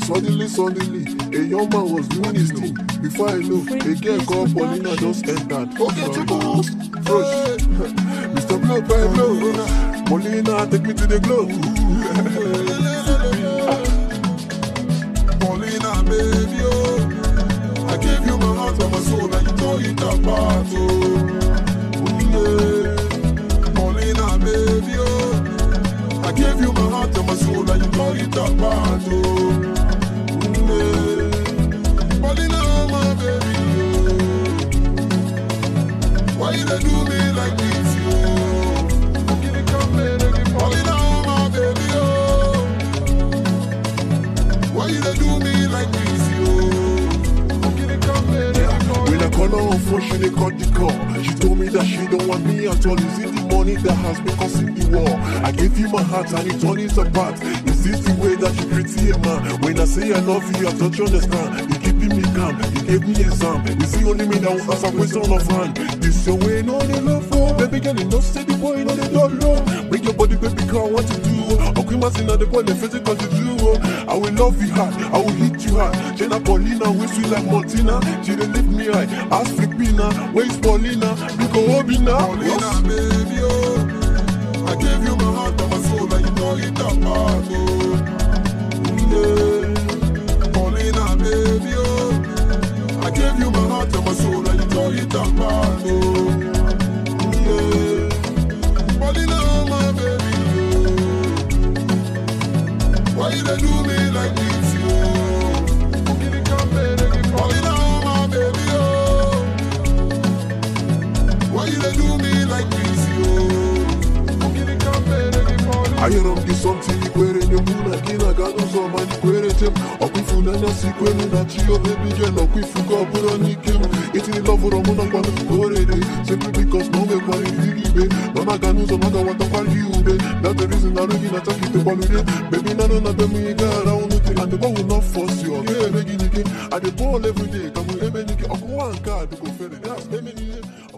Suddenly, a young man was doing his thing. Before I know, a girl called Paulina just entered. Okay, Chicos, fresh. Mr. Blow by Blow. Paulina, take me to the globe. Paulina, baby, oh. I gave you my heart and my soul, and you tore it apart, Paulina, baby, oh. I gave you my heart and my soul, and you tore it apart, Paulina, my baby, why you they do me like this, Paulina, my baby, why you they do me like this, When I call her on phone, she dey cut the call. She told me that she don't want me at all. Is it the money that has been causing the war? I gave you my heart and it all is apart. Is this the way that you treat a man? When I say I love you, I don't understand. You keeping me calm, you gave me exam. You see only me that will ask a question of hand. This your way, no they love for. Baby girl, you know say the boy, no they don't know. Bring your body, baby girl, what to do? Okay, my sin at the point, the physical to do. I will love you hard, I will hit you hard. Jenna Paulina, we sweet like Martina. She didn't lift me high, ask Filipina. Where is Paulina? We go Obina. Paulina, baby, oh. I gave you my heart and my soul, and you tore it apart, Paulina, baby, oh. I gave you my heart and my soul, and you tore it apart, Paulina, my baby, why you they do me like this, Paulina, my baby, oh. Why you they do me like this, I hear of this something you query in your moon again. I got no so many query him. Or if you know see query that you baby girl, or if you go put on him. It's in love for a moon, I'm gonna go ready. Simply because no way for it, baby. Mama can use a matter what I call you, baby. That's the reason I'm really not talking to quality. Baby, none of them we got around with it. And the ball will not force you. Yeah, making it. I the ball every day. Come with a minute. I'll go one card to go for it. That's the minute.